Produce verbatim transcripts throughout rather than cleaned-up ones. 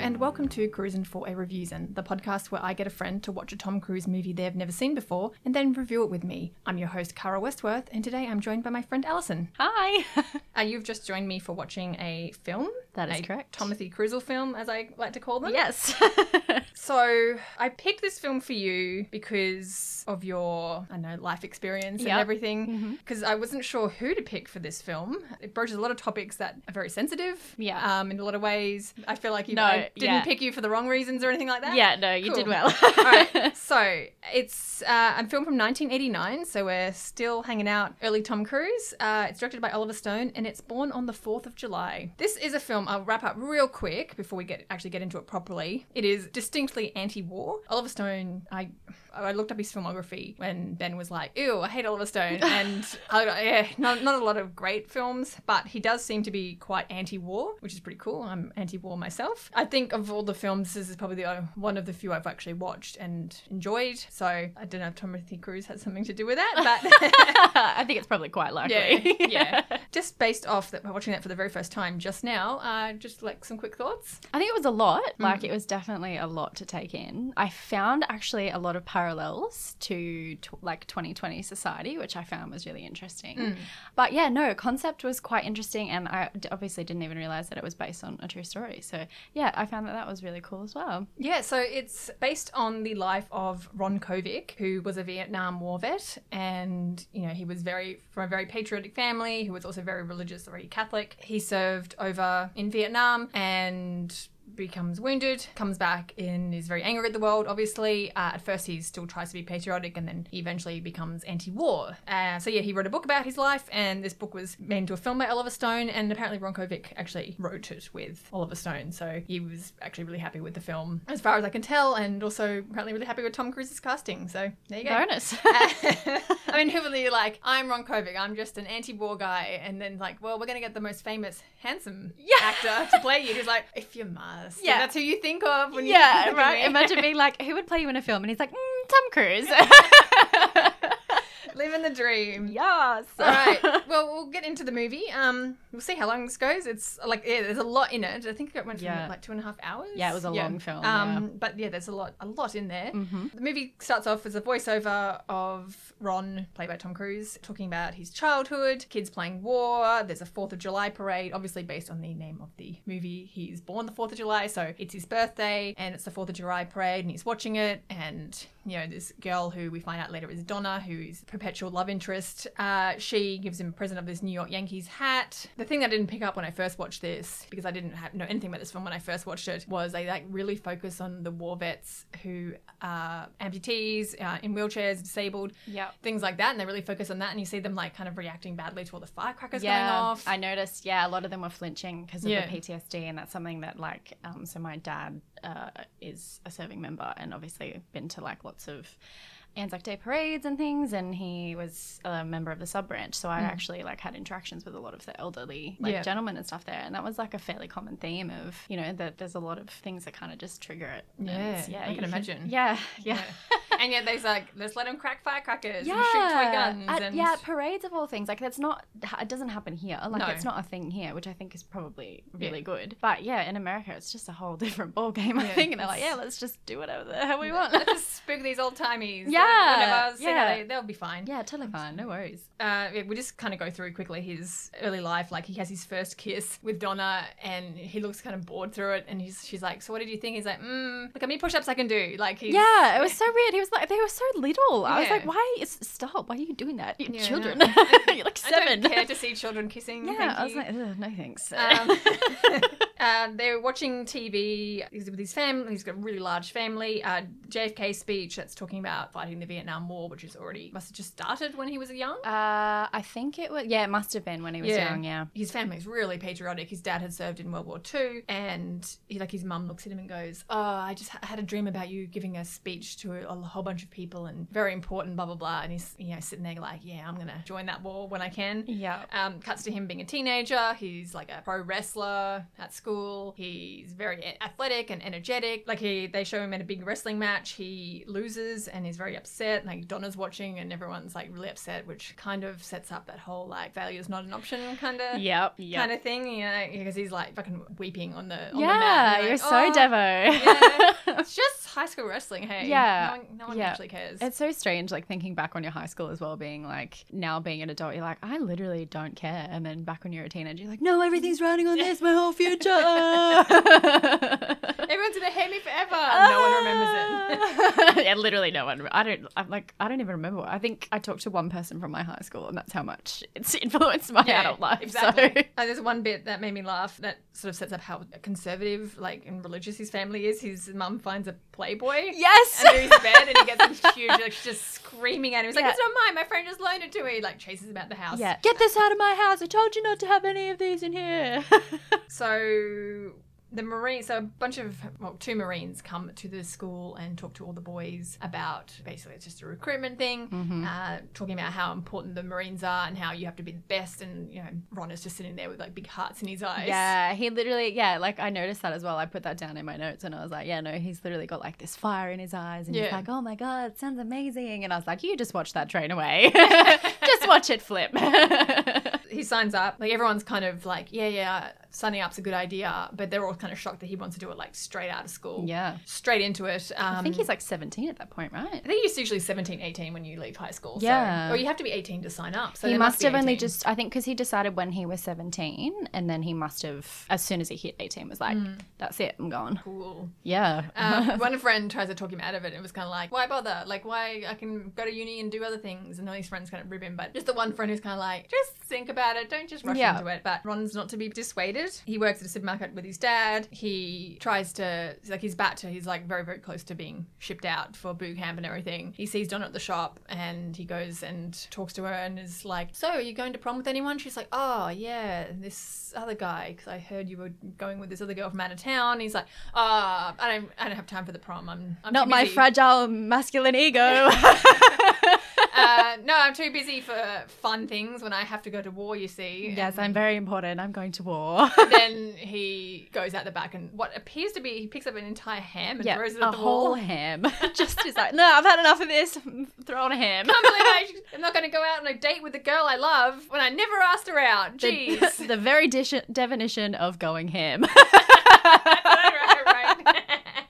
and welcome to Cruisin' for a Reviewsin', the podcast where I get a friend to watch a Tom Cruise movie they've never seen before and then review it with me. I'm your host, Cara Westworth, and today I'm joined by my friend Alison. Hi! uh, you've just joined me for watching a film. That is a correct. Timothy Cruisel film, as I like to call them. Yes. So I picked this film for you because of your, I know, life experience Yep. and everything. Because mm-hmm. I wasn't sure who to pick for this film. It broaches a lot of topics that are very sensitive. Yeah. Um, in a lot of ways. I feel like you No, I didn't yeah. pick you for the wrong reasons or anything like that. Yeah, no, you Cool. did well. All right. So it's uh, a film from nineteen eighty-nine. So we're still hanging out early Tom Cruise. Uh, it's directed by Oliver Stone and it's born on the fourth of July. This is a film, I'll wrap up real quick before we get actually get into it properly. It is distinctly anti-war. Oliver Stone, I I looked up his filmography when Ben was like, ew, I hate Oliver Stone. And I, yeah, not, not a lot of great films, but he does seem to be quite anti-war, which is pretty cool. I'm anti-war myself. I think of all the films, this is probably the, uh, one of the few I've actually watched and enjoyed. So I don't know if Timothy Cruise has something to do with that, but I think it's probably quite likely. yeah, yeah. Just based off that, watching that for the very first time just now, uh, just like some quick thoughts. I think it was a lot. Like, it was definitely a lot to take in. I found actually a lot of parallels to, t- like, twenty twenty society, which I found was really interesting. Mm. But yeah, no, concept was quite interesting, and I d- obviously didn't even realize that it was based on a true story. So yeah, I found that that was really cool as well. Yeah, so it's based on the life of Ron Kovic, who was a Vietnam War vet, and you know he was very from a very patriotic family, who was also very religious, very Catholic. He served over in Vietnam and becomes wounded, comes back and is very angry at the world, obviously. Uh, at first he still tries to be patriotic and then he eventually becomes anti-war. Uh, so yeah, he wrote a book about his life and this book was made into a film by Oliver Stone and apparently Ron Kovic actually wrote it with Oliver Stone. So he was actually really happy with the film as far as I can tell, and also apparently really happy with Tom Cruise's casting. So there you go. Bonus. uh, I mean, who really like, I'm Ron Kovic, I'm just an anti-war guy, and then like, well, we're going to get the most famous, handsome Yeah. actor to play you. He's like, if you must. Yeah. That's who you think of when you Yeah, think of right. me. Imagine being like, who would play you in a film? And he's like, mm, Tom Cruise. Living the dream. Yes. All right. Well, we'll get into the movie. Um, we'll see how long this goes. It's like, yeah, there's a lot in it. I think it went from Yeah. like two and a half hours. Yeah, it was a long film, Um, yeah. but yeah, there's a lot, a lot in there. Mm-hmm. The movie starts off as a voiceover of Ron, played by Tom Cruise, talking about his childhood, kids playing war. There's a Fourth of July parade, obviously based on the name of the movie. He's born the Fourth of July, so it's his birthday, and it's the Fourth of July parade, and he's watching it, and you know, this girl who we find out later is Donna, who is perpetual love interest. Uh, she gives him a present of this New York Yankees hat. The thing that I didn't pick up when I first watched this, because I didn't have, know anything about this film when I first watched it, was they like really focus on the war vets who are amputees, uh, in wheelchairs, disabled, Yep. things like that, and they really focus on that, and you see them like kind of reacting badly to all the firecrackers Yeah, going off. I noticed, yeah, a lot of them were flinching because of Yeah. the P T S D, and that's something that, like, um, so my dad uh, is a serving member and obviously been to, like, lots of Anzac Day parades and things, and he was a member of the sub branch, so I actually like had interactions with a lot of the elderly like Yeah. gentlemen and stuff there, and that was like a fairly common theme of, you know, that there's a lot of things that kind of just trigger it. And Yeah, it's- yeah, I can you imagine. yeah, yeah. And yet there's like, let's let them crack firecrackers Yeah, and shoot toy guns. at, and yeah, at parades of all things. Like, that's not, it doesn't happen here. Like, No. it's not a thing here, which I think is probably really Yeah. good. But yeah, in America, it's just a whole different ball game, I Yeah, think. And they're like, it's- yeah, let's just do whatever the hell we want. Let's just spook these old timies. Yeah, Whatever. See how yeah. they, they'll be fine. Yeah, totally fine. No worries. Uh, yeah, we just kind of go through quickly his early life. Like he has his first kiss with Donna, and he looks kind of bored through it. And he's, she's like, "So what did you think?" He's like, "Mm, look how many push-ups I can do." Like he's Yeah, it was so weird. He was like, they were so little. I was Yeah. like, why? Is, stop. Why are you doing that? You're Yeah, children. no. You're like I seven. don't care to see children kissing. yeah, thank I was you. like, Ugh, no thanks. Um, uh, they're watching T V. He's with his family. He's got a really large family. Uh, J F K speech that's talking about fighting the Vietnam War, which is already must have just started when he was young. Uh, I think it was, yeah, it must have been when he was Yeah. young, yeah. His family's really patriotic. His dad had served in World War Two, and he, like his mum looks at him and goes, "Oh, I just ha- had a dream about you giving a speech to a, a whole bunch of people, and very important, blah blah blah." And he's, you know, sitting there like, "Yeah, I'm gonna join that war when I can." Yeah. Um, cuts to him being a teenager. He's like a pro wrestler at school. He's very a- athletic and energetic. Like he, they show him in a big wrestling match. He loses and is very upset. Like Donna's watching watching and everyone's like really upset, which kind of sets up that whole like failure is not an option kind of Yep, yep. kind of thing, you know, because he's like fucking weeping on the on yeah, the mat. And you're like, so oh, Devo. Yeah. It's just high school wrestling, hey. Yeah. No one, no one Yeah. actually cares. It's so strange, like thinking back on your high school as well, being like, now being an adult, you're like, I literally don't care. And then back when you're a teenager, you're like, no, everything's riding on this, my whole future. Everyone's gonna hate me forever. No one remembers it. Yeah, literally no one. I don't. I'm like, I don't even remember. I think I talked to one person from my high school, and that's how much it's influenced my Yeah, adult life. exactly. So. And there's one bit that made me laugh that sort of sets up how conservative, like, and religious his family is. His mum finds a Playboy Yes. under his bed, and he gets a huge, like, she's just screaming at him. He's like, Yeah. "It's not mine. My friend just loaned it to me." He, like, chases him out the house. Yeah. Get this out of my house. I told you not to have any of these in here. So the Marine, so a bunch of, well, two Marines come to the school and talk to all the boys about, basically it's just a recruitment thing, Mm-hmm. uh, talking about how important the Marines are and how you have to be the best. And, you know, Ron is just sitting there with like big hearts in his eyes. Yeah, he literally, yeah, like I noticed that as well. I put that down in my notes and I was like, yeah, no, he's literally got like this fire in his eyes and he's Yeah. like, oh my God, it sounds amazing. And I was like, you just watch that train away. Just watch it flip. He signs up, like everyone's kind of like, yeah, yeah, signing up's a good idea, but they're all kind of shocked that he wants to do it like straight out of school. Yeah. Straight into it. Um, I think he's like seventeen at that point, right? I think it's usually seventeen, eighteen when you leave high school. Yeah. So, or you have to be eighteen to sign up. So He they must be have only eighteen. just, I think, because he decided when he was seventeen, and then he must have, as soon as he hit eighteen, was like, that's it, I'm gone. Cool. Yeah. Um, one friend tries to talk him out of it. It was kind of like, why bother? Like, why I can go to uni and do other things. And all his friends kind of rib him. But just the one friend who's kind of like, just think about it. Don't just rush Yeah. into it. But Ron's not to be dissuaded. He works at a supermarket with his dad. He tries to, like, he's about to, he's like very, very close to being shipped out for boot camp and everything. He sees Donna at the shop and he goes and talks to her and is like, so are you going to prom with anyone? She's like, oh, yeah, this other guy, because I heard you were going with this other girl from out of town. He's like, ah, I don't, I don't have time for the prom. I'm, I'm Not too my busy. fragile masculine ego. uh, no, I'm too busy for fun things when I have to go to war, you see. Yes, And I'm very important. I'm going to war. then he goes out the back and what appears to be, he picks up an entire ham and Yeah, throws it a at the whole wall. ham. Just is like, no, I've had enough of this. Throw on a ham. I can't believe I, I'm not going to go out on a date with the girl I love when I never asked her out. Jeez. The, the very dish- definition of going ham. right, right.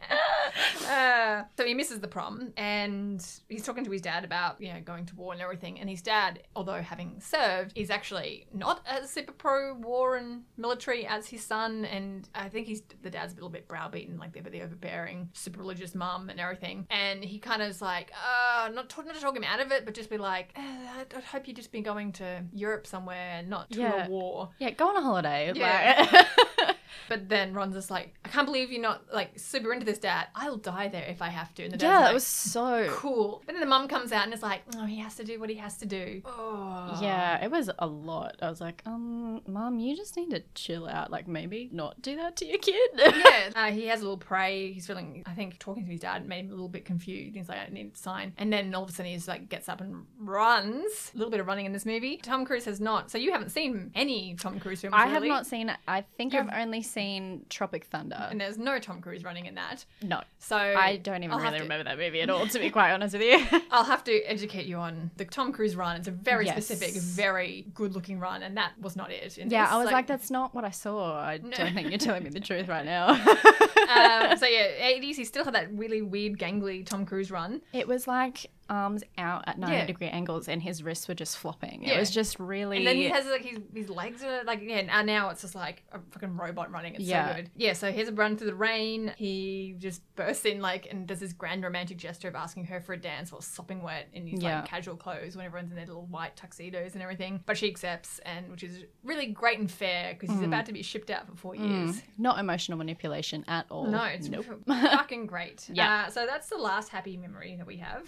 Uh, so he misses the prom and he's talking to his dad about, you know, going to war and everything. And his dad, although having served, is actually not as super pro war and military as his son. And I think he's the dad's a little bit browbeaten, like they're the overbearing, super religious mum and everything. And he kind of is like, uh, not, to, not to talk him out of it, but just be like, eh, I, I hope you just been going to Europe somewhere and not to Yeah. a war. Yeah, go on a holiday. Yeah. Like- But then Ron's just like, I can't believe you're not like super into this, Dad. I'll die there if I have to. And the dad's yeah, like, that was so... cool. But then the mum comes out and is like, oh, he has to do what he has to do. Oh. Yeah, it was a lot. I was like, um, Mum, you just need to chill out. Like, maybe not do that to your kid. Yeah. Uh, he has a little pray. He's feeling, I think, talking to his dad made him a little bit confused. He's like, I need to sign. And then all of a sudden he's like, gets up and runs. A little bit of running in this movie. Tom Cruise has not. So you haven't seen any Tom Cruise films, I have really? not seen... I think You've- I've only seen Tropic Thunder. And there's no Tom Cruise running in that. No. So I don't even I'll have really to- remember that movie at all, to be quite honest with you. I'll have to educate you on the Tom Cruise run. It's a very Yes. specific, very good-looking run, and that was not it. in Yeah, this. I was like, that's not what I saw. I No. don't think you're telling me the truth right now. um, so yeah, eighties. He still had that really weird, gangly Tom Cruise run. It was like arms out at ninety Yeah. degree angles and his wrists were just flopping. Yeah. It was just really... And then he has like his, his legs are like, yeah, and now it's just like a fucking robot running. It's Yeah. so good. Yeah, so here's a run through the rain. He just bursts in like and does this grand romantic gesture of asking her for a dance while sopping wet in his Yeah. like casual clothes when everyone's in their little white tuxedos and everything. But she accepts, and which is really great and fair because he's about to be shipped out for four years. Not emotional manipulation at all. No, it's Nope. fucking great. Yeah. Uh, so that's the last happy memory that we have.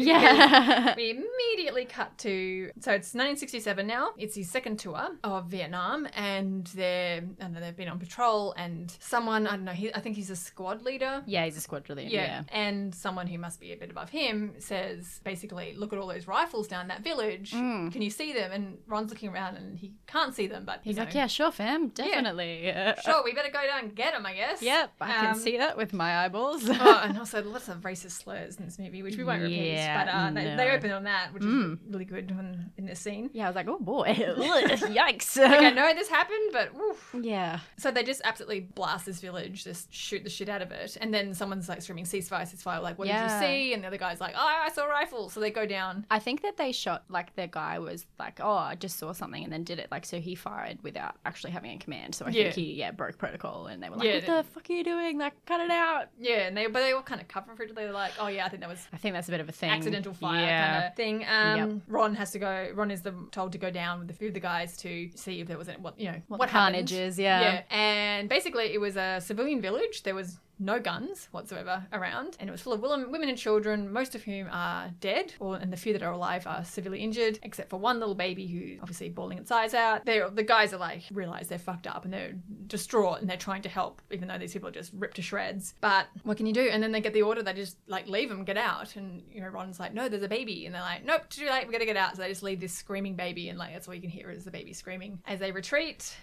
Yeah. We immediately cut to, so it's nineteen sixty-seven now. It's his second tour of Vietnam, and they're, I don't know, they've been on patrol, and someone, I don't know, he, I think he's a squad leader. Yeah, he's a squadron. Yeah. Yeah. And someone who must be a bit above him says, basically, look at all those rifles down that village. Can you see them? And Ron's looking around and he can't see them, but He's you like, know, yeah, sure, fam. Definitely. Uh, sure, we better go down and get him, I guess. Yep, I can Um, see that with my eyeballs. Oh, and also lots of racist slurs in this movie, which we won't repeat. Yeah. splatter. And they, no. they open on that, which Mm. is really good in, in this scene. Yeah, I was like, oh boy, yikes. Like, I know this happened, but oof. Yeah. So they just absolutely blast this village, just shoot the shit out of it. And then someone's like screaming, ceasefire, ceasefire. Like, what Yeah. did you see? And the other guy's like, oh, I saw a rifle. So they go down. I think that they shot, like, the guy was like, oh, I just saw something and then did it. Like, so he fired without actually having a command. So I Yeah. think he, yeah, broke protocol. And they were like, Yeah, what they- the fuck are you doing? Like, cut it out. Yeah, and they but they all kind of cover for it. They were like, oh yeah, I think that was I think that's a bit of a thing. accidental fire Yeah. kind of thing. Um, Yep. Ron has to go. Ron is the, told to go down with a few of the guys to see if there was any, what you know What, what the happened. carnage is, yeah. Yeah, and basically it was a civilian village. There was no guns whatsoever around, and it was full of women, women and children, most of whom are dead, or and the few that are alive are severely injured, except for one little baby who's obviously bawling its eyes out. They're, the guys are like realize they're fucked up and they're distraught and they're trying to help, even though these people are just ripped to shreds. But what can you do? And then they get the order, they just like leave them, get out, and you know Ron's like, no, there's a baby, and they're like, nope, too late, we gotta get out. So they just leave this screaming baby, and like that's all you can hear is the baby screaming as they retreat.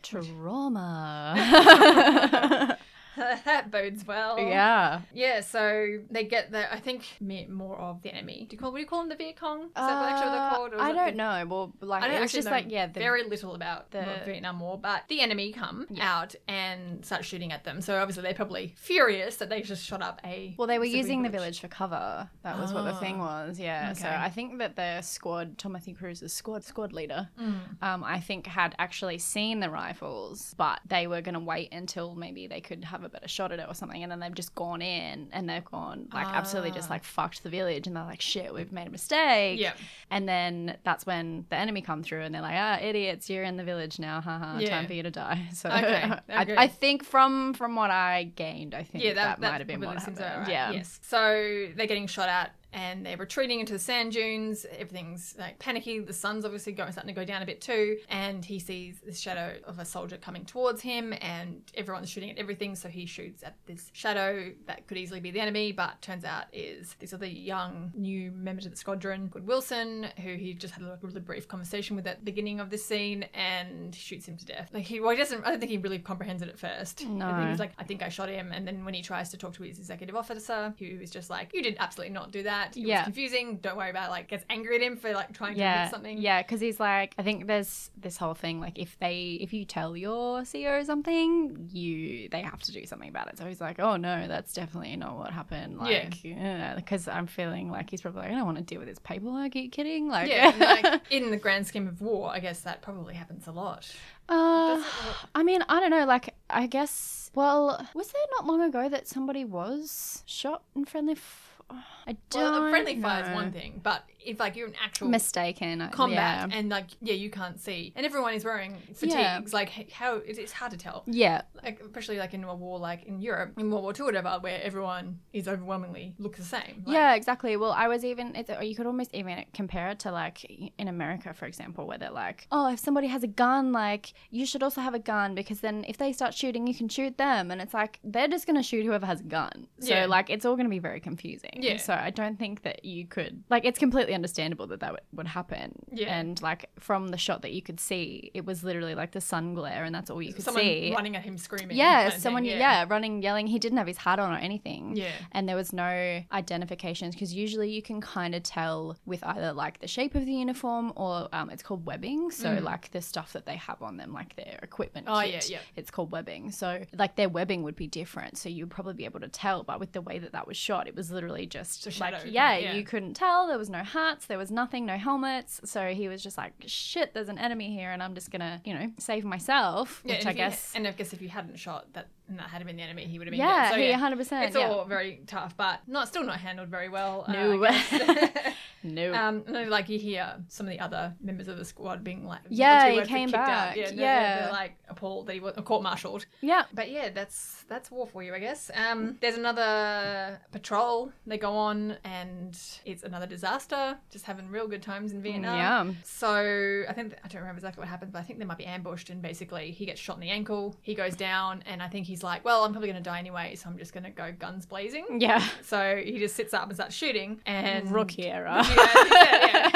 Trauma. That bodes well. Yeah. Yeah, so they get the, I think, me- more of the enemy. Do you call, what do you call them, the Viet Cong? Is that what actually what they're called? Or is Uh, I it don't the, know. Well, like, I don't it was actually just know like, yeah, the, very little about the the- Vietnam War, but the enemy come Yeah. out and start shooting at them. So obviously they're probably furious that they just shot up a well, they were civilian using the village for cover. That was what the thing Ah. was. Yeah. So Okay. I think that the squad, Timothy Cruise's squad, squad leader, Mm. um, I think had actually seen the rifles, but they were going to wait until maybe they could have a better shot at it or something, and then they've just gone in and they've gone like absolutely just Ah. like fucked the village, and they're like, shit, we've made a mistake. Yeah. And then that's when the enemy come through and they're like, ah, idiots, you're in the village now, haha, Yeah. time for you to die. So Okay, I, okay. I think from from what I gained, I think Yeah, that, that, might have been probably what seems happened. about right. Yeah. Yes. So they're getting shot at and they're retreating into the sand dunes. Everything's like panicky. The sun's obviously going, starting to go down a bit too. And he sees this shadow of a soldier coming towards him, and everyone's shooting at everything. So he shoots at this shadow that could easily be the enemy, but turns out is this other young new member to the squadron called Wilson, who he just had a really brief conversation with at the beginning of this scene, and shoots him to death. Like he, well, he doesn't. I don't think he really comprehends it at first. No. I think he's like, I think I shot him. And then when he tries to talk to his executive officer, who is just like, you did absolutely not do that. It Yeah. was confusing. Don't worry about it. Like, gets angry at him for like trying to Yeah, admit something. yeah, because he's like, I think there's this whole thing like if they, if you tell your C E O something, you they have to do something about it. So he's like, oh no, that's definitely not what happened. Like, yeah, because I'm feeling like he's probably like, I don't want to deal with this paperwork. Are you kidding? Like, Yeah, and, like in the grand scheme of war, I guess that probably happens a lot. Uh, Does it- I mean, I don't know. Like, I guess. Well, was there not long ago that somebody was shot in friendly? F- I don't. Well, a friendly know. fire is one thing, but if like you're an actual Mistaken. I- combat Yeah. and like yeah, you can't see, and everyone is wearing fatigues. Yeah. Like h- how it- it's hard to tell. Yeah. Like especially like in a war like in Europe, in World War Two or whatever, where everyone is overwhelmingly looks the same. Like, Yeah, exactly. Well, I was even, it's, or you could almost even compare it to like in America, for example, where they're like, oh, if somebody has a gun, like you should also have a gun because then if they start shooting, you can shoot them. And it's like, they're just going to shoot whoever has a gun. So Yeah. like, it's all going to be very confusing. Yeah. So I don't think that you could, like, it's completely understandable that that would, would happen. Yeah. And like from the shot that you could see, it was literally like the sun glare and that's all you could someone see. running at him screaming. Yeah, kind of someone, thing, yeah. running, yelling. He didn't have his hat on or anything. Yeah. And there was no identifications because usually you can kind of tell with either like the shape of the uniform or um, it's called webbing. So like the stuff that they have on them, like their equipment Mm. Oh, kit, yeah, yeah. it's called webbing. So like their webbing would be different. So you'd probably be able to tell. But with the way that that was shot, it was literally just Just like, shadow, yeah, yeah. you couldn't tell. There was no hats. There was nothing, no helmets. So he was just like, shit, there's an enemy here and I'm just going to, you know, save myself, Yeah, which and I if he- guess. and I guess if you hadn't shot that, and that had been the enemy, he would have been Yeah, dead. So, he yeah, one hundred percent. It's yeah. all very tough, but not still not handled very well. uh, No. I guess. No. um, no, like you hear some of the other members of the squad being like, Yeah, two he words were came kicked out. back. Yeah, no, they're- Yeah. they're, like appalled that he was court-martialed. yeah. But yeah, that's that's war for you, I guess. Um, there's another patrol they go on, and it's another disaster. Just having real good times in Vietnam. Yeah. So I think I don't remember exactly what happens, but I think they might be ambushed, and basically he gets shot in the ankle. He goes down, and I think he's like, "Well, I'm probably going to die anyway, so I'm just going to go guns blazing." Yeah. So he just sits up and starts shooting, and Rookie era. Yeah, yeah, yeah.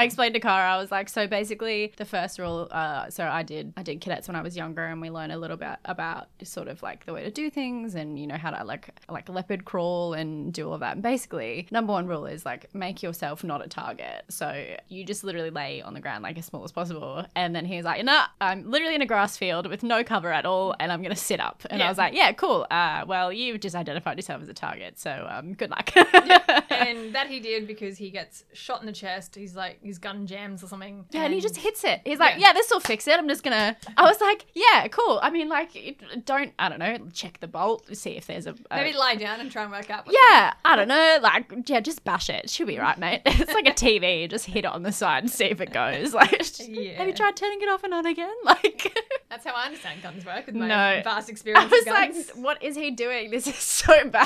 I explained to Cara, I was like, so basically the first rule, uh, so I did, I did cadets when I was younger, and we learned a little bit about sort of like the way to do things and, you know, how to like, like leopard crawl and do all of that. And basically, number one rule is like, make yourself not a target. So you just literally lay on the ground like as small as possible. And then he was like, nah, I'm literally in a grass field with no cover at all, and I'm going to sit up. And yeah. I was like, yeah, cool. Uh, well, you've just identified yourself as a target, so um, good luck. Yeah. And that he did because he gets shot in the chest. He's like, his gun jams or something. Yeah, and, and he just hits it. He's like, yeah, yeah this will fix it. I'm just going to... I was like, yeah, cool. I mean, like, don't, I don't know, check the bolt, see if there's a... a... Maybe lie down and try and work out. Yeah, I don't know. Like, yeah, just bash it. Should be right, mate. It's like a T V. Just hit it on the side and see if it goes. Like, yeah. Have you tried turning it off and on again? Like... That's how I understand guns work with my no. vast experience I was with guns. like, what is he doing? This is so bad.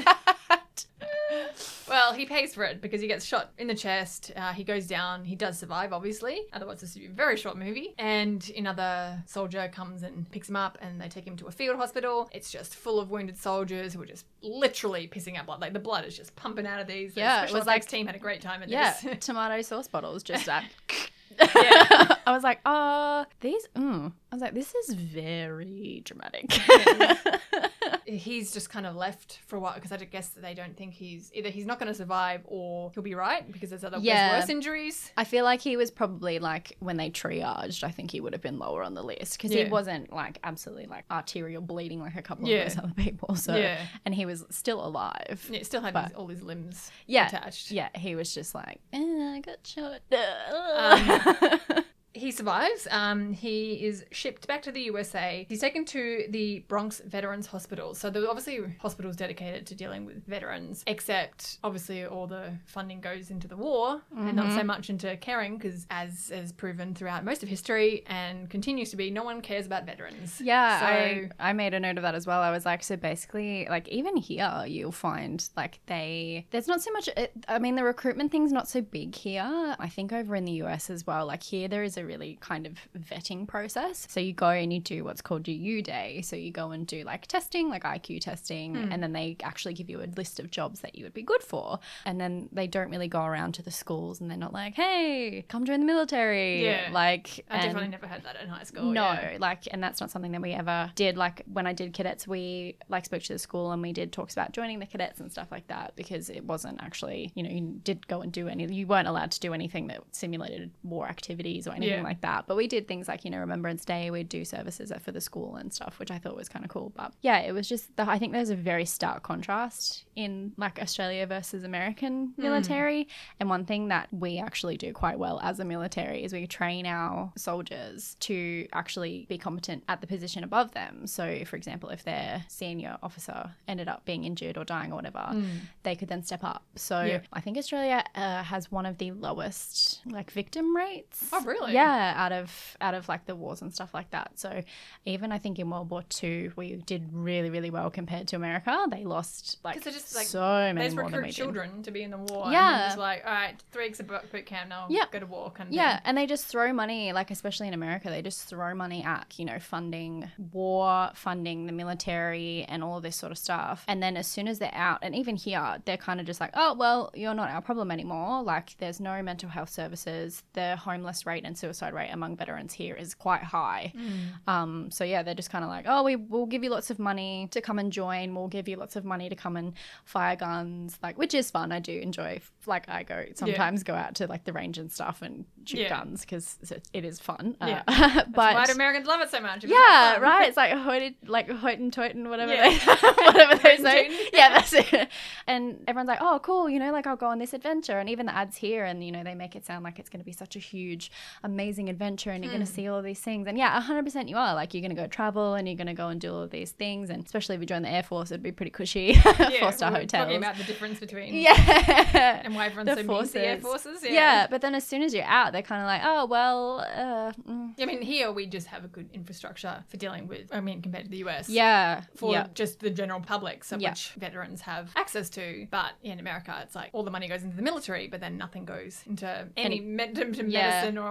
Well, he pays for it because he gets shot in the chest. Uh, he goes down. He does survive, obviously. Otherwise, this would be a very short movie. And another soldier comes and picks him up, and they take him to a field hospital. It's just full of wounded soldiers who are just literally pissing out blood. Like, the blood is just pumping out of these. Yeah, the special it was like team had a great time at yeah, this. tomato sauce bottles, just that. Yeah. I was like, uh, these, mm. I was like, this is very dramatic. Yeah. He's just kind of left for a while because I guess they don't think he's either he's not going to survive or he'll be right because there's other yeah. there's worse injuries. I feel like he was probably like when they triaged, I think he would have been lower on the list because yeah. he wasn't like absolutely like arterial bleeding like a couple yeah. of those other people. So yeah. and he was still alive. Yeah, still had but, his, all his limbs yeah, attached. Yeah, he was just like, eh, I got shot. Um, He survives. Um, he is shipped back to the U S A. He's taken to the Bronx Veterans Hospital. So there are obviously hospitals dedicated to dealing with veterans, except obviously all the funding goes into the war mm-hmm. and not so much into caring because as is proven throughout most of history and continues to be, no one cares about veterans. Yeah, so, I, I made a note of that as well. I was like, so basically, like even here you'll find like they, there's not so much, it, I mean the recruitment thing's not so big here. I think over in the U S as well, like here there is a really kind of vetting process. So you go and you do what's called your U Day. So you go and do like testing, like I Q testing, mm. and then they actually give you a list of jobs that you would be good for. And then they don't really go around to the schools and they're not like, hey, come join the military. Yeah. Like, I definitely never had that in high school. No, yeah. like, and that's not something that we ever did. Like when I did cadets, we like spoke to the school and we did talks about joining the cadets and stuff like that because it wasn't actually, you know, you did go and do any, you weren't allowed to do anything that simulated war activities or anything yeah. like that. But we did things like, you know, Remembrance Day, we'd do services for the school and stuff, which I thought was kind of cool. But yeah, it was just, the, I think there's a very stark contrast in like Australia versus American military. Mm. And one thing that we actually do quite well as a military is we train our soldiers to actually be competent at the position above them. So for example, if their senior officer ended up being injured or dying or whatever, mm. they could then step up. So yeah. I think Australia uh, has one of the lowest like victim rates. Oh, really? Yeah, out of out of like the wars and stuff like that. So even I think in World War Two we did really really well compared to America. They lost like, just, like so many they just more than we recruit children did. to be in the war. Yeah, and they're just like, all right, three weeks of boot camp now. Yeah, go to war. Kind of yeah, thing. And they just throw money, like especially in America, they just throw money at you know funding war, funding the military, and all of this sort of stuff. And then as soon as they're out, and even here, they're kind of just like, oh well, you're not our problem anymore. Like there's no mental health services. The homeless rate and suicide rate among veterans here is quite high. Mm. Um, so yeah, they're just kind of like, oh, we will give you lots of money to come and join. We'll give you lots of money to come and fire guns, like which is fun. I do enjoy. Like I go sometimes yeah. go out to like the range and stuff and shoot yeah. guns because it is fun. Yeah, uh, but why do Americans love it so much? Yeah, right. It's like hoity, like hoiten-toiten, whatever yeah. they whatever they say. Yeah, that's it. And everyone's like, oh, cool. You know, like I'll go on this adventure, and even the ads here, and you know, they make it sound like it's going to be such a huge, amazing adventure, and you're mm. going to see all of these things. And yeah, one hundred percent you are. Like you're going to go travel, and you're going to go and do all of these things, and especially if you join the Air Force, it'd be pretty cushy. Yeah, four-star we're hotels. Talking about the difference between yeah, and why everyone's the so forces. mean to the Air Forces. Yeah. yeah, but then as soon as you're out, they're kind of like, oh well. Uh, mm. I mean, here we just have a good infrastructure for dealing with. I mean, compared to the U S. Yeah, for yeah. just the general public, so yeah. which veterans have access to. But in America, it's like all the money goes into the military, but then nothing goes into any, any med- to yeah. medicine or you know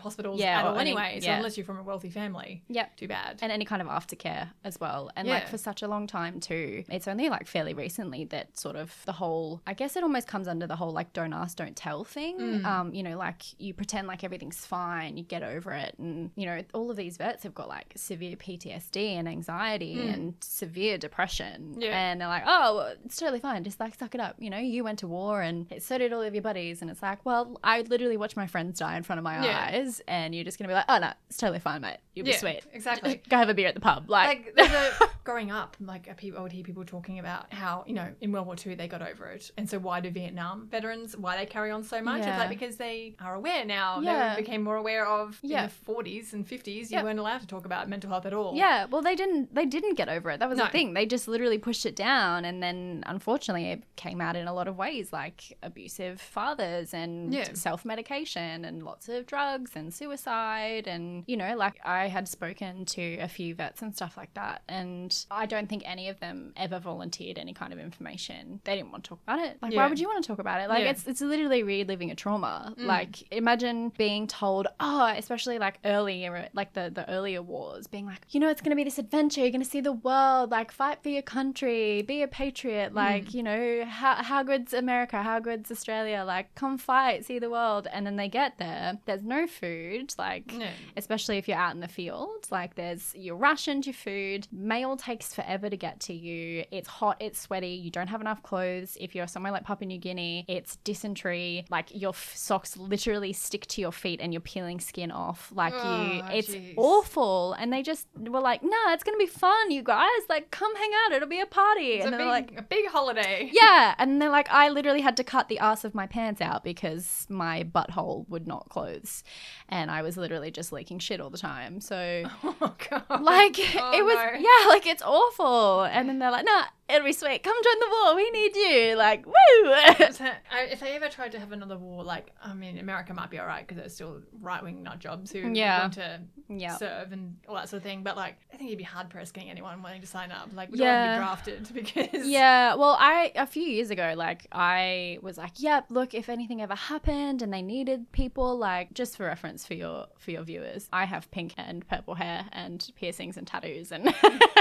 hospitals Yeah, at or all any- anyway. So yeah. unless you're from a wealthy family, Yep. too bad. And any kind of aftercare as well. And Yeah. like for such a long time too. It's only like fairly recently that sort of the whole, I guess it almost comes under the whole like don't ask, don't tell thing. Mm. Um, you know, like you pretend like everything's fine, you get over it. And, you know, all of these vets have got like severe P T S D and anxiety Mm. and severe depression. Yeah. And they're like, oh, well, it's totally fine. Just like suck it up. You know, you went to war and so did all of your buddies. And it's like, well, I literally watched my friends die in front of my Yeah. eyes. And you're just going to be like, oh, no, it's totally fine, mate. You'll be Yeah, sweet. exactly. Go have a beer at the pub. Like, Like there's a growing up, like I would hear people talking about how, you know, in World War Two they got over it, and so why do Vietnam veterans, why they carry on so much? Yeah. It's like because they are aware now. Yeah. They became more aware of Yeah. in the forties and fifties. You Yep. weren't allowed to talk about mental health at all. yeah, well, they didn't. They didn't get over it. That was No. the thing. They just literally pushed it down, and then unfortunately, it came out in a lot of ways, like abusive fathers and Yeah. self-medication and lots of drugs and suicide, and you know, like I had spoken to a few vets and stuff like that, and I don't think any of them ever volunteered any kind of information. They didn't want to talk about it. Like, Yeah. why would you want to talk about it? Like, Yeah. it's it's literally reliving a trauma. Mm. Like, imagine being told, oh, especially like earlier, like the the earlier wars, being like, you know, it's going to be this adventure. You're going to see the world. Like, fight for your country. Be a patriot. Like, Mm. you know, how how good's America? How good's Australia? Like, come fight, see the world. And then they get there. There's no food. Like, Yeah. especially if you're out in the field. Like, there's you're rationed your food. Mail takes forever to get to you. It's hot. It's sweaty. You don't have enough clothes. If you're somewhere like Papua New Guinea, it's dysentery. Like, your f- socks literally stick to your feet and you're peeling skin off. Like, you, Oh, it's jeez. awful. And they just were like, nah, it's gonna be fun, you guys. Like, come hang out. It'll be a party. It's and a they're big, like, a big holiday. yeah. And they're like, I literally had to cut the ass of my pants out because my butthole would not close. And I was literally just leaking shit all the time. So, Oh god. like, Oh, it was, no. yeah, like, it's awful. And then they're like, nah, it'll be sweet. Come join the war. We need you. Like, woo. So, I- if they ever tried to have another war, like, I mean, America might be all right because there's still right-wing nut jobs who Yeah. want to Yeah. serve and all that sort of thing. But, like, I think you'd be hard-pressed getting anyone willing to sign up. Like, we don't Yeah. want to be drafted because... Yeah, well, I a few years ago, like I was like, yep, look, if anything ever happened and they needed people, like just for reference for your for your viewers, I have pink and purple hair and piercings and tattoos, and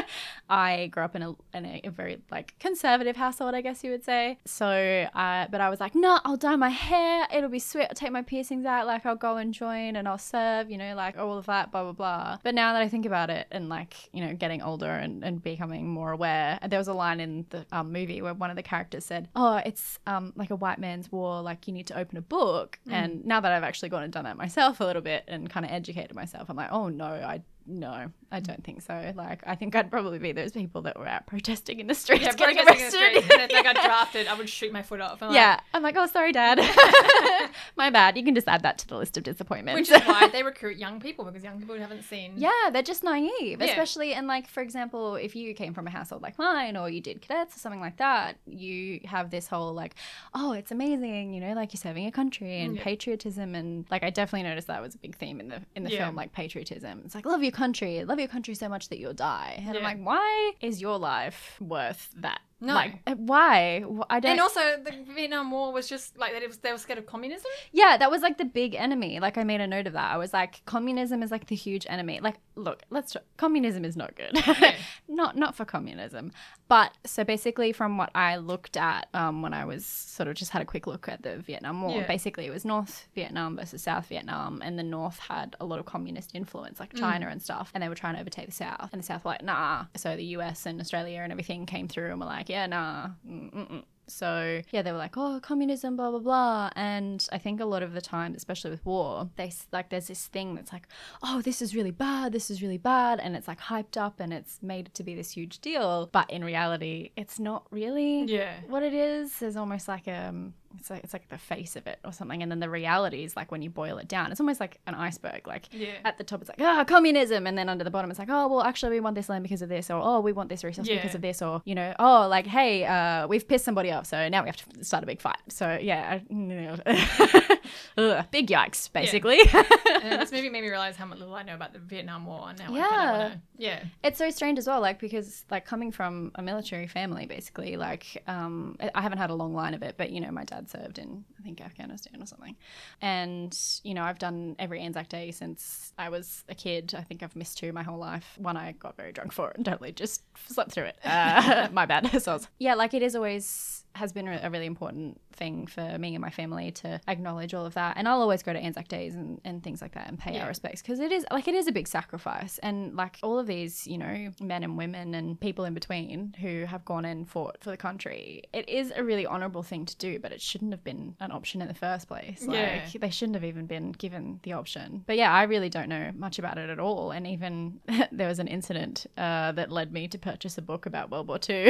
I grew up in a in a, a very like conservative household, I guess you would say. So, uh, but I was like, no, I'll dye my hair. It'll be sweet. I'll take my piercings out. Like I'll go and join and I'll serve. You know, like all of that, blah blah blah. But now that I think about it, and like you know, getting older and, and becoming more aware, there was a line in the um, movie where one of the characters said, oh, it's um, like a white man's war, like you need to open a book. Mm. And now that I've actually gone and done that myself a little bit and kind of educated myself, I'm like, oh no, I no, I don't think so. Like, I think I'd probably be those people that were out protesting in the streets, Yeah, getting protesting in the arrested. streets. And if I got drafted, I would shoot my foot off. I'm like- Yeah, I'm like, oh, sorry, Dad. My bad. You can just add that to the list of disappointments. Which is why they recruit young people, because young people haven't seen... Yeah, they're just naive, Yeah. especially, and like, for example, if you came from a household like mine or you did cadets or something like that, you have this whole like, oh, it's amazing, you know, like you're serving your country and Yeah. patriotism, and like I definitely noticed that was a big theme in the in the Yeah. film, like patriotism. It's like, love your country, love your country so much that you'll die. And I'm Yeah. like, why is your life worth that? No. Like, uh, why? Wh- I don't. And also, the Vietnam War was just like that. It was, they were scared of communism. Yeah, that was like the big enemy. Like I made a note of that. I was like, communism is like the huge enemy. Like, look, let's try- communism is not good. Yeah. not not for communism. But so basically, from what I looked at um, when I was sort of just had a quick look at the Vietnam War, Yeah. basically it was North Vietnam versus South Vietnam, and the North had a lot of communist influence, like China and stuff, and they were trying to overtake the South, and the South were like, nah. So the U S and Australia and everything came through and were like, yeah, nah. Mm-mm-mm. So yeah, they were like, oh, communism, blah blah blah. And I think a lot of the time, especially with war, they s- like there's this thing that's like, oh, this is really bad, this is really bad, and it's like hyped up and it's made to be this huge deal. But in reality, it's not really Yeah. what it is. There's almost like um, it's like it's like the face of it or something, and then the reality is like when you boil it down, it's almost like an iceberg. Like Yeah. at the top, it's like ah, communism, and then under the bottom, it's like oh, well, actually, we want this land because of this, or oh, we want this resource Yeah. because of this, or you know, oh, like hey, uh, we've pissed somebody off, so now we have to start a big fight. So yeah, I, Ugh, big yikes, basically. And this movie made me realize how much little I know about the Vietnam War. And now I Yeah. kind of want to... Yeah. It's so strange as well, like because like coming from a military family, basically, like um, I I haven't had a long line of it, but you know, my dad dad served in, I think, Afghanistan or something. And, you know, I've done every Anzac Day since I was a kid. I think I've missed two my whole life. One I got very drunk for and totally just slept through it. Uh, my bad. So I was, yeah, like it is always has been a really important thing for me and my family to acknowledge all of that. And I'll always go to Anzac Days and, and things like that and pay Yeah. our respects, because it is like it is a big sacrifice. And like all of these, you know, men and women and people in between who have gone and fought for the country, it is a really honourable thing to do, but it shouldn't have been an option in the first place. Like Yeah. they shouldn't have even been given the option. But yeah, I really don't know much about it at all. And even there was an incident uh, that led me to purchase a book about World War Two.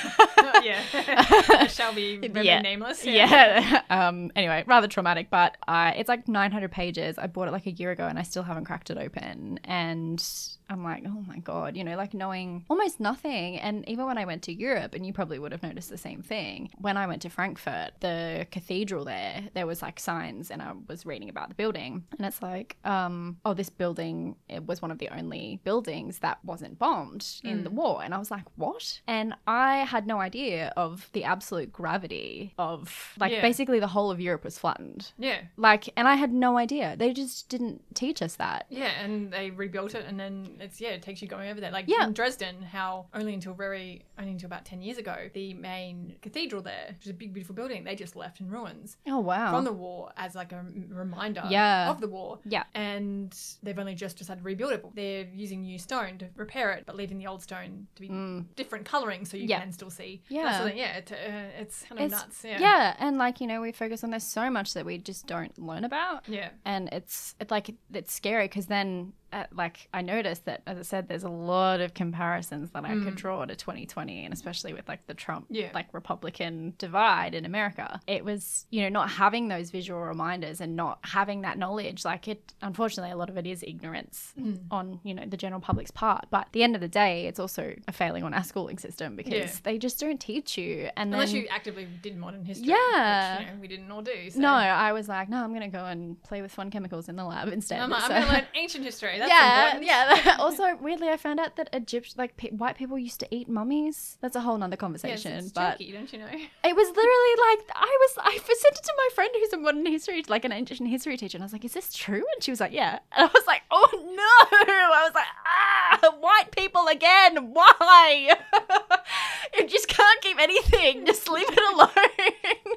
Yeah. Shall be remain Yeah. nameless. Yeah. um, anyway, rather traumatic, but uh, it's like nine hundred pages. I bought it like a year ago and I still haven't cracked it open. And I'm like, oh my God, you know, like knowing almost nothing. And even when I went to Europe, and you probably would have noticed the same thing, when I went to Frankfurt, the cathedral there, there was like signs, and I was reading about the building, and it's like, um, oh, this building, it was one of the only buildings that wasn't bombed in Mm. the war. And I was like, what? And I had no idea of the absolute gravity of like Yeah. basically the whole of Europe was flattened. Yeah. Like, and I had no idea. They just didn't teach us that. Yeah, and they rebuilt it, and then it's yeah, it takes you going over there. Like Yeah. in Dresden, how only until very only until about ten years ago, the main cathedral there, which is a big, beautiful building, they just left in ruins Oh, wow. from the war as like a m- reminder Yeah. of the war. Yeah. And they've only just decided to rebuild it. They're using new stone to repair it, but leaving the old stone to be different colouring so you Mm. Yeah. can still see. Yeah. That's something- yeah, it, uh, it's kind of It's- nuts. Yeah. Yeah, and like, you know, we focus on this so much that we just don't learn about. Yeah. And it's it's like it's scary because then uh, like I noticed that, as I said, there's a lot of comparisons that I could draw to twenty twenty, and especially with like the Trump Yeah. like Republican divide in America. It was, you know, not having those visual reminders and not having that knowledge. Like it, unfortunately, a lot of it is ignorance on, you know, the general public's part. But at the end of the day, it's also a failing on our schooling system because Yeah. they just don't teach you. And Unless then, you actively did modern history. Yeah. Which, you know, we didn't all do. So. no, I was like, no, I'm going to go and play with fun chemicals in the lab instead. I'm, like, I'm So- going to learn ancient history. That's yeah, important. yeah. Also, weirdly, I found out that Egypt, like pe- white people used to eat mummies. That's a whole nother Yes, conversation. it's but jerky, don't you know? it was literally like I was. I sent it to my friend who's a modern history, like an ancient history teacher, and I was like, "Is this true?" And she was like, "Yeah." And I was like, "Oh no!" I was like, "Ah, white people again. Why? You just can't keep anything. Just leave it alone."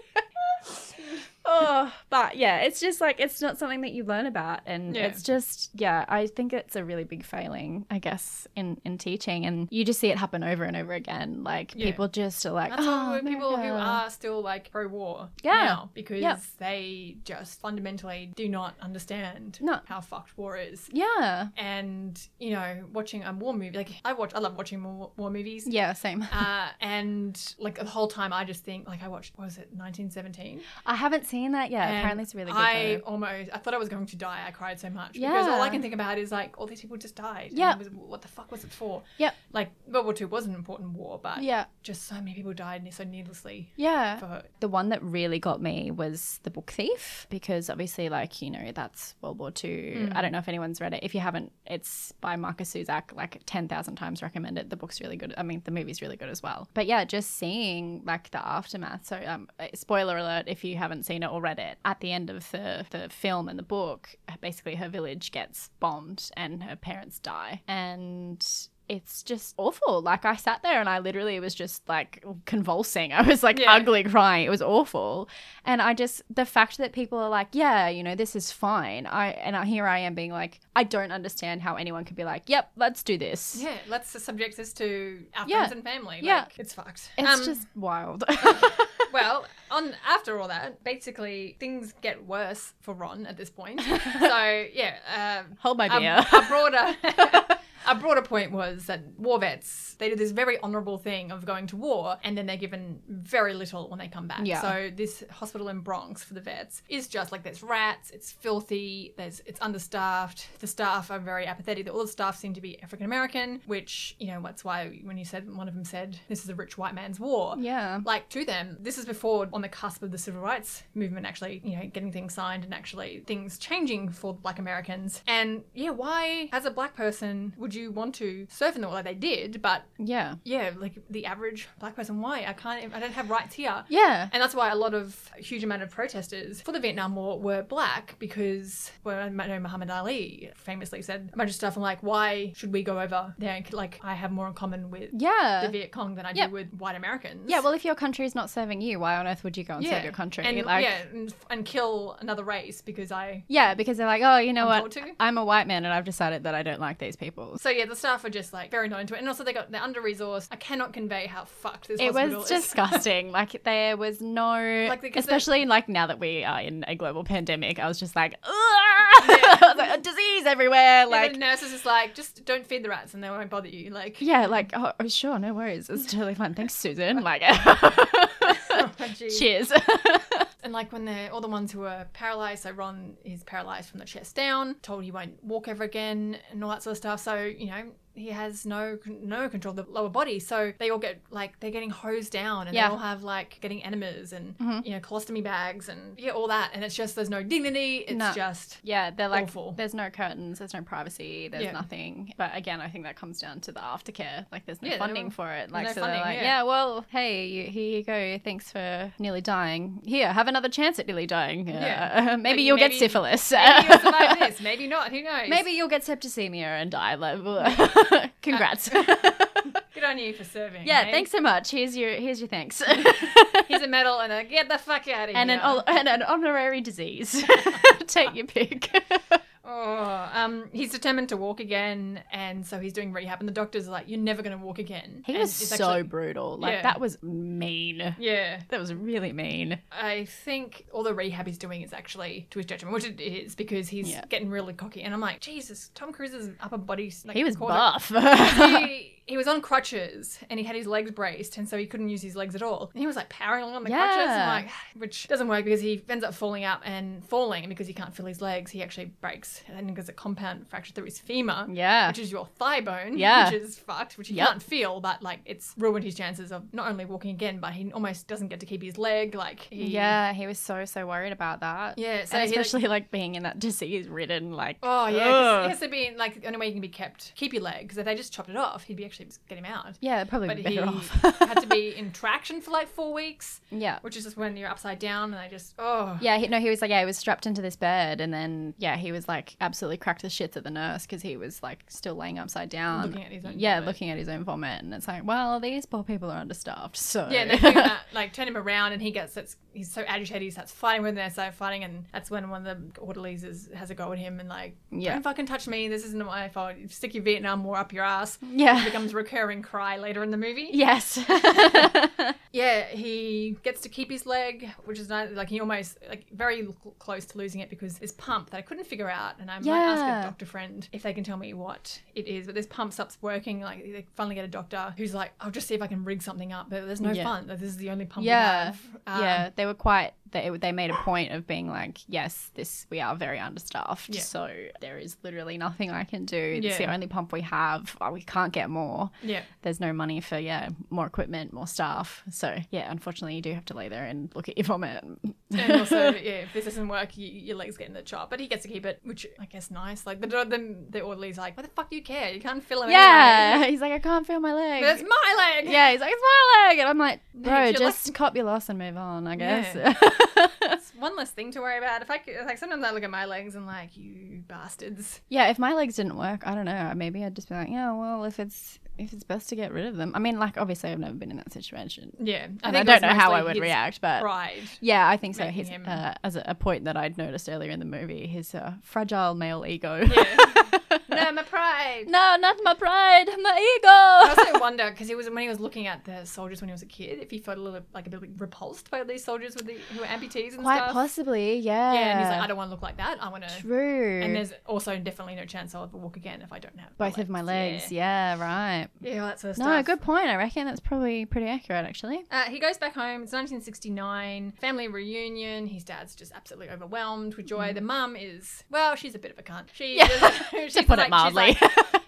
Oh, but yeah, it's just like it's not something that you learn about, and Yeah. it's just yeah. I think it's a really big failing, I guess, in in teaching, and you just see it happen over and over again. Like Yeah. people just are like, That's oh, why people who America." are still like pro-war Yeah. now because Yeah. they just fundamentally do not understand No. how fucked war is. yeah, And you know, watching a war movie, like I watch, I love watching war, war movies. yeah, same. Uh, and like the whole time, I just think like I watched what was it, nineteen seventeen? I haven't seen that yet. And Apparently, it's really good. I though. almost, I thought I was going to die. I cried so much because all I Yeah. can think about is like all these people just died. And Yeah. it was, what the fuck was it for? Yep. Like World War Two was an important war, but Yeah, just so many people died so needlessly. yeah. For The one that really got me was The Book Thief, because obviously, like, you know, that's World War Two. I don't know if anyone's read it. If you haven't, it's by Marcus Zuzak, like ten thousand times recommended. The book's really good. I mean, the movie's really good as well. But yeah, just seeing like the aftermath. So, um, spoiler alert if you haven't seen it or read it, at the end of the, the film and the book, basically her village gets bombed and her parents die. And it's just awful. Like I sat there and I literally was just like convulsing. I was like Yeah. ugly crying. It was awful. And I just, the fact that people are like, yeah, you know, this is fine. I, and I, here I am being like, I don't understand how anyone could be like, yep, let's do this. yeah, let's subject this to our Yeah. friends and family. Yeah. Like, it's fucked. It's Um, just wild. well, on after all that, basically things get worse for Ron at this point. So yeah, um, Hold my a, beer. a broader. A broader point was that war vets, they do this very honourable thing of going to war and then they're given very little when they come back. Yeah. So this hospital in Bronx for the vets is just like there's rats, it's filthy, there's it's understaffed, the staff are very apathetic. All the staff seem to be African American, which, you know, that's why when you said, one of them said, this is a rich white man's war. Yeah. Like to them, this is before on the cusp of the civil rights movement actually, you know, getting things signed and actually things changing for black Americans. And yeah, why as a black person would you you want to surf in the water? Like, they did, but Yeah. yeah, like the average black person, why? I can't, I don't have rights here. Yeah. And that's why a lot of, a huge amount of protesters for the Vietnam War were black, because, well, I know Muhammad Ali famously said a bunch of stuff. I'm like, why should we go over there? And, like, I have more in common with Yeah. the Viet Cong than I Yep. do with white Americans. Yeah, well, if your country's not serving you, why on earth would you go and serve your country? And, like, yeah, and, and kill another race because I... yeah, because they're like, oh, you know I'm what? told to. I'm a white man and I've decided that I don't like these people. So yeah, the staff are just like very not into it. And also they got, they're under-resourced. I cannot convey how fucked this It hospital was is. disgusting. Like, there was no... Like, because especially, like, now that we are in a global pandemic, I was just like, ugh! I was like, disease everywhere. Yeah, Like, the nurses is like, just don't feed the rats and they won't bother you. Like, yeah, like, oh, oh, sure, no worries. It's totally fine. Thanks, Susan. Like, oh, geez. cheers. And like when they're all the ones who are paralyzed, so Ron is paralyzed from the chest down, told he won't walk ever again and all that sort of stuff. So, you know, he has no no control of the lower body. So they all get like, they're getting hosed down and Yeah. they all have like getting enemas and, Mhm. you know, colostomy bags and yeah, all that. And it's just, there's no dignity. It's No. just, Yeah, they're like, Awful. there's no curtains, there's no privacy, there's Yeah. nothing. But again, I think that comes down to the aftercare. Like, there's no Yeah, funding no- for it. there's Like, no so funding, they're like, yeah. yeah. well, hey, you, here you go. Thanks for nearly dying. Here, have another chance at nearly dying. Yeah. Uh, maybe Like, you'll maybe- get syphilis. maybe you'll survive this, maybe not, who knows? Maybe you'll get septicemia and die. Like, congrats. Good on you for serving. yeah, hey? thanks so much. Here's your here's your thanks. Here's a medal and a get the fuck out of and here. an hon- and an honorary disease. Take your pick. Oh, um, he's determined to walk again, and so he's doing rehab. And the doctors are like, "You're never going to walk again." He And was it's so actually- brutal. Like, Yeah. that was mean. yeah. That was really mean. I think all the rehab he's doing is actually to his detriment, which it is because he's Yeah. getting really cocky. And I'm like, Jesus, Tom Cruise's upper body. Like, He was quarter- buff. he, he was on crutches and he had his legs braced, and so he couldn't use his legs at all. And he was like powering along on the crutches, and Yeah. like, which doesn't work because he ends up falling up and falling, and because he can't feel his legs, he actually breaks and gets a compound fracture through his femur. Yeah. Which is your thigh bone, Yeah. which is fucked, which he Yep. can't feel, but like it's ruined his chances of not only walking again, but he almost doesn't get to keep his leg. Like, he, Yeah, he was so, so worried about that. yeah. So And he, like, especially, like, being in that disease-ridden, like... oh yeah, 'cause ugh. it has to be like the only way he can be kept, keep your leg, because if they just chopped it off, he'd be actually just get him out. Yeah, it'd probably But be he better off. had to be in traction for like four weeks, Yeah. which is just when you're upside down, and they just oh Yeah, he, no, he was like, yeah, he was strapped into this bed, and then, yeah, he was like absolutely cracked the shits at the nurse because he was like still laying upside down. Looking at his own Yeah, vomit. looking at his own vomit. And it's like, well, these poor people are understaffed, so. yeah. And they do that, like turn him around, and he gets it's, he's so agitated, he starts fighting when they start fighting, and that's when one of the orderlies is, has a go at him and like, Yeah. don't fucking touch me, this isn't my fault. You stick your Vietnam War up your ass. Yeah. It becomes a recurring cry later in the movie. Yes. Yeah, he gets to keep his leg, which is nice. Like he almost like very l- close to losing it because this pump that I couldn't figure out, and I might ask Yeah. a doctor friend if they can tell me what it is. But this pump stops working. Like they finally get a doctor who's like, "I'll just see if I can rig something up." But there's no Yeah. fun. Like, this is the only pump Yeah. we have. Um, yeah, they were quite. They they made a point of being like, yes, this we are very understaffed, Yeah. so there is literally nothing I can do. It's Yeah. the only pump we have. Oh, we can't get more. yeah. There's no money for yeah more equipment, more staff. So yeah, unfortunately, you do have to lay there and look at your vomit. And also, yeah, if this doesn't work, you, your legs get in the chop. But he gets to keep it, which I guess nice. Like the the, the orderly's like, "What the fuck do you care? You can't feel it." Yeah, anyway." he's like, I can't feel my leg. But it's my leg. Yeah, he's like, it's my leg, and I'm like, bro, It's your just cop your loss and move on, I guess. It's one less thing to worry about. If I could, like sometimes I look at my legs and like, you bastards. Yeah, if my legs didn't work, I don't know. Maybe I'd just be like, yeah, well, if it's if it's best to get rid of them. I mean, like, obviously, I've never been in that situation, Yeah, and I, think don't it know was how I mostly would his react. But Pride. yeah, I think so. making His him- uh, as a, a point that I'd noticed earlier in the movie, his uh, fragile male ego. Yeah. No, my pride. No, not my pride, my I ego. also wonder because he was when he was looking at the soldiers when he was a kid, if he felt a little like a bit repulsed by these soldiers with the who were amputees and Quite stuff. possibly, yeah. Yeah, and he's like, I don't want to look like that. I want to. True. And there's also definitely no chance I'll ever walk again if I don't have both of my legs. Yeah, right. Yeah, yeah all that sort of No, stuff. good point. I reckon that's probably pretty accurate, actually. Uh, he goes back home. It's nineteen sixty-nine. Family reunion. His dad's just absolutely overwhelmed with joy. The mum is, well, she's a bit of a cunt. She Yeah. doesn't- she's To put it like- she's mildly. like,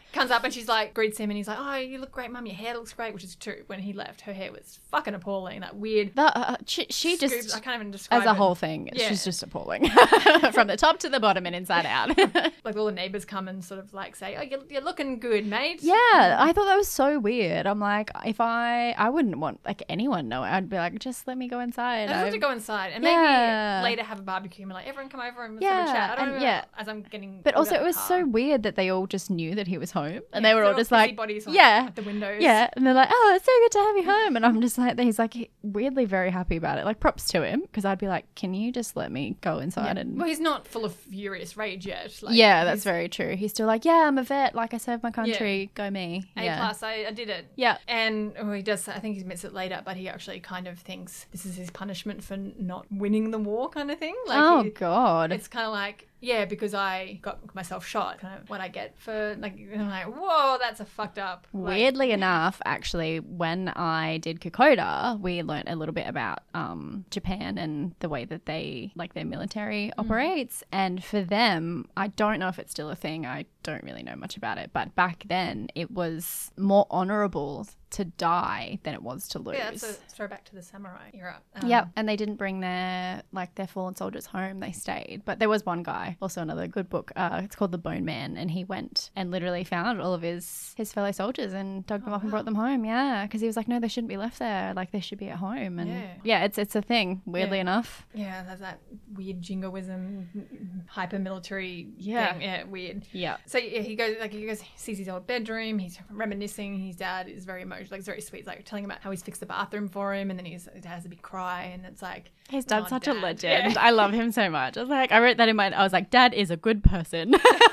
Comes up and she's like, greets him and he's like, oh, you look great, Mum. Your hair looks great, which is true. When he left, her hair was fucking appalling. That weird. The, uh, she she scoops. just, I can't even describe as a it. whole thing, Yeah. she's just appalling. From the top to the bottom and inside out. Like all the neighbours come and sort of like say, oh, you're, you're looking good, mate. Yeah, I thought that was so weird. I'm like, if I, I wouldn't want like anyone knowing. I'd be like, just let me go inside. I just want to go inside and maybe Yeah. later have a barbecue and be like, everyone come over and let's Yeah, have a chat. I don't and know. yeah. As I'm getting. But pulled also, out it of was the so car. weird that they all just knew that he was home, and Yeah, they were all they're just like, busybodies on- yeah, at the windows. yeah, and they're like, oh, it's so good to have you home, and I'm just like, he's like weirdly very happy about it. Like, props to him, because I'd be like, can you just let me go inside and. Well, he's not full of furious rage yet. Like, Yeah, that's he's very true. He's still like, yeah, I'm a vet. Like, I served my country. Go me. A yeah. plus. I, I did it. Yeah. And oh, he does. I think he admits it later, but he actually kind of thinks this is his punishment for not winning the war, kind of thing. Like, oh he, God. it's kind of like, yeah, because I got myself shot. Kind of what I get for like. I'm like, whoa, that's a fucked up. Like, Weirdly enough, actually, when I did Kokoda, we learnt a little bit about um, Japan and the way that they, like their military operates. And for them, I don't know if it's still a thing. I don't really know much about it. But back then, it was more honourable to die than it was to lose. Yeah, that's a throwback to the samurai era. Um, Yep, and they didn't bring their like their fallen soldiers home. They stayed. But there was one guy, also another good book. Uh, it's called The Bone Man, and he went and literally found all of his his fellow soldiers and dug them Oh, up and wow. brought them home. Yeah, because he was like, no, they shouldn't be left there. Like they should be at home. And Yeah. yeah, it's it's a thing. Weirdly Yeah. enough. Yeah, there's that weird jingoism, hyper military Yeah. thing. Yeah, weird. Yeah. So yeah, he goes like he goes sees his old bedroom. He's reminiscing. His dad is very emotional, like it's very sweet. He's like telling him about how he's fixed the bathroom for him, and then his dad has a big cry, and it's like His dad's oh, such a Dad. legend. Yeah. I love him so much. I was like, I wrote that in my. I was like, Dad is a good person.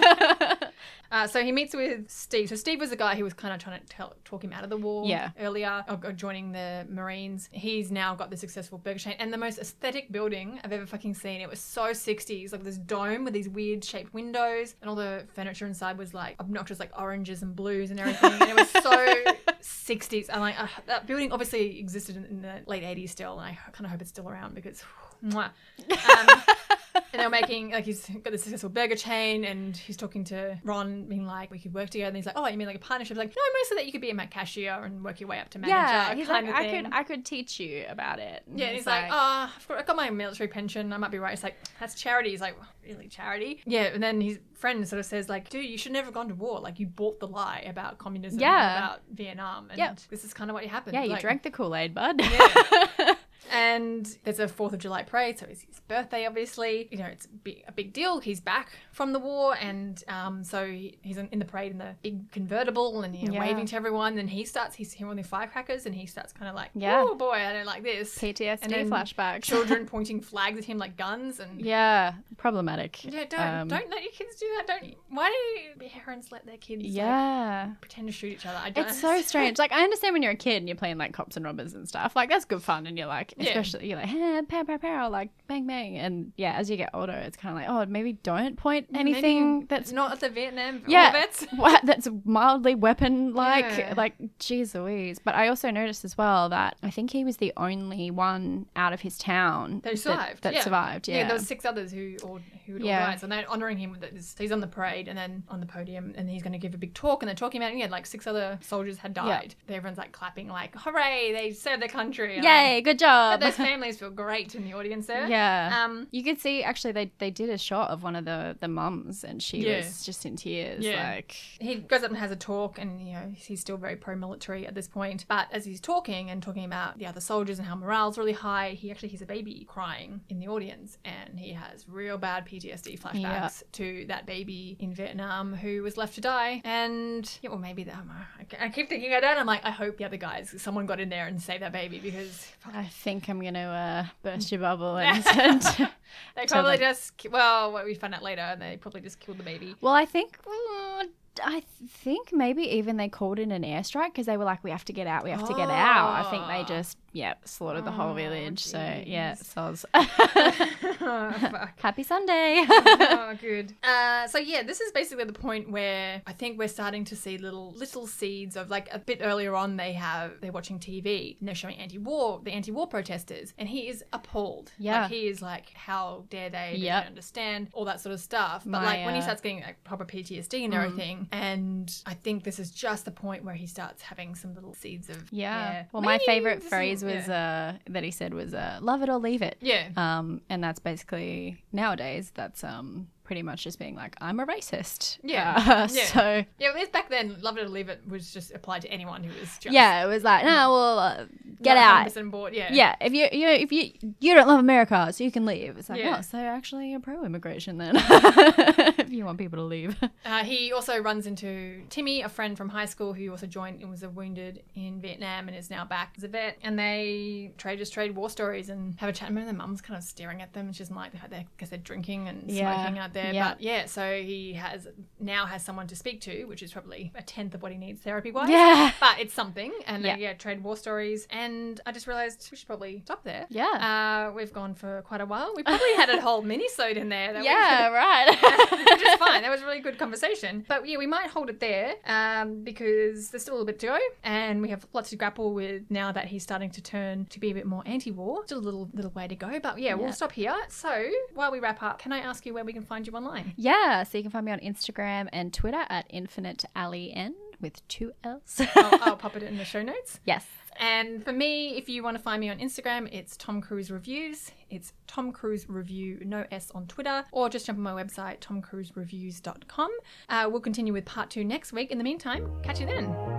Uh, so he meets with Steve. So Steve was the guy who was kind of trying to tell, talk him out of the war Yeah. earlier, or, or joining the Marines. He's now got the successful burger chain and the most aesthetic building I've ever fucking seen. It was so sixties, like this dome with these weird shaped windows, and all the furniture inside was like obnoxious, like oranges and blues and everything. And it was so sixties. I'm like, uh, that building obviously existed in, in the late eighties still, and I kind of hope it's still around because, mwah. Um, and they're making, like, he's got this successful burger chain, and he's talking to Ron, being like, we could work together. And he's like, oh, you mean like a partnership? Like, no, mostly that you could be a cashier and work your way up to manager. yeah, he's kind like, of I thing. could I could teach you about it. And Yeah, and he's like, oh, I've got, I've got my military pension. I might be right. It's like, that's charity. He's like, really, charity? Yeah, and then his friend sort of says, like, dude, you should never have gone to war. Like, you bought the lie about communism, Yeah. and about Vietnam, and Yep. this is kind of what happened. yeah, you like, drank the Kool-Aid, bud. Yeah. And there's a fourth of July parade, so it's his birthday, obviously. You know, it's a big, a big deal. He's back from the war, and um, so he, he's in, in the parade in the big convertible, and you know, Yeah. waving to everyone. And he starts, he's hearing the firecrackers, and he starts kind of like, Yeah. oh boy, I don't like this. P T S D And then flashbacks. Children pointing flags at him like guns, and Yeah, problematic. yeah, don't Um, don't let your kids do that. Don't. Why do parents let their kids like, Yeah. pretend to shoot each other? I don't. It's so strange. Like, I understand when you're a kid and you're playing like cops and robbers and stuff. Like, that's good fun, and you're like, Yeah. especially you're like, hey, pow, pow, pow, like bang, bang. And yeah, as you get older, it's kind of like, oh, maybe don't point anything Maybe that's not at the Vietnam yeah, war vets. what, that's mildly weapon like. Yeah. Like, geez Louise. But I also noticed as well that I think he was the only one out of his town They survived. That, that yeah. survived. Yeah. there was six others who all who had Yeah. all died. So they're honouring him with this. He's on the parade and then on the podium, and he's going to give a big talk. And they're talking about, yeah, like six other soldiers had died. Everyone's like clapping, like, hooray, they served their country. And Yay, good job. those families feel great in the audience there. Yeah. Um, You could see actually they, they did a shot of one of the, the mums, and she Yeah. was just in tears. Yeah. Like, he goes up and has a talk, and you know he's still very pro-military at this point. But as he's talking and talking about the other soldiers and how morale's really high, he actually hears a baby crying in the audience, and he has real bad P T S D flashbacks Yeah. to that baby in Vietnam who was left to die. And yeah, well, maybe that. I keep thinking of that. I'm like, I hope the other guys, someone got in there and saved that baby, because I think I'm going to uh, burst your bubble and send. they to probably them. just well, what we find out later, they probably just killed the baby. Well, I think. uh, I think maybe even they called in an airstrike because they were like, we have to get out, we have to get out. I think they just, yeah, slaughtered the whole Oh, village. So, yeah, soz. Oh, fuck. Happy Sunday. Oh, good. Uh, so yeah, this is basically the point where I think we're starting to see little little seeds of, like, a bit earlier on they have they're watching T V and they're showing anti-war the anti-war protesters, and he is appalled. Yeah. Like, he is like, how dare they? They Yep. don't understand all that sort of stuff. But My, like when he uh, starts getting like proper P T S D and everything, something. And I think this is just the point where he starts having some little seeds of, Yeah. yeah. Well, my maybe favorite this phrase is- was yeah. uh, that he said was uh, "love it or leave it." Yeah. Um, and that's basically nowadays. That's um pretty much just being like, I'm a racist. Yeah. Uh, Yeah. So Yeah, well, back then, love it or leave it was just applied to anyone who was just yeah, it was like, no, well, uh, get not out. one hundred percent bored. Yeah. Yeah, if you you know if you you don't love America, so you can leave. It's like, Yeah. oh, so actually you're pro-immigration then, if you want people to leave. Uh, he also runs into Timmy, a friend from high school who also joined and was wounded in Vietnam and is now back as a vet. And they trade just trade war stories and have a chat. I remember their mum's kind of staring at them. She's like, because they're drinking and Yeah. smoking out there. Yeah. But yeah, so he has now has someone to speak to, which is probably a tenth of what he needs therapy wise. Yeah. But it's something. And Yeah. they yeah, trade war stories. And I just realised we should probably stop there. Yeah. Uh, we've gone for quite a while. We probably had a whole mini-sode in there. That we- Yeah, right. which is fine. That was a really good conversation. But yeah, we might hold it there um, because there's still a little bit to go, and we have lots to grapple with now that he's starting to turn to be a bit more anti-war. Still a little little way to go, but yeah, Yeah. we'll stop here. So while we wrap up, can I ask you where we can find you online? Yeah, so you can find me on Instagram and Twitter at Infinite Ali N with two L's. I'll, I'll pop it in the show notes. Yes. And for me, if you want to find me on Instagram, it's Tom Cruise Reviews. It's Tom Cruise Review, no S on Twitter, or just jump on my website, tom cruise reviews dot com. Uh, we'll continue with part two next week. In the meantime, catch you then.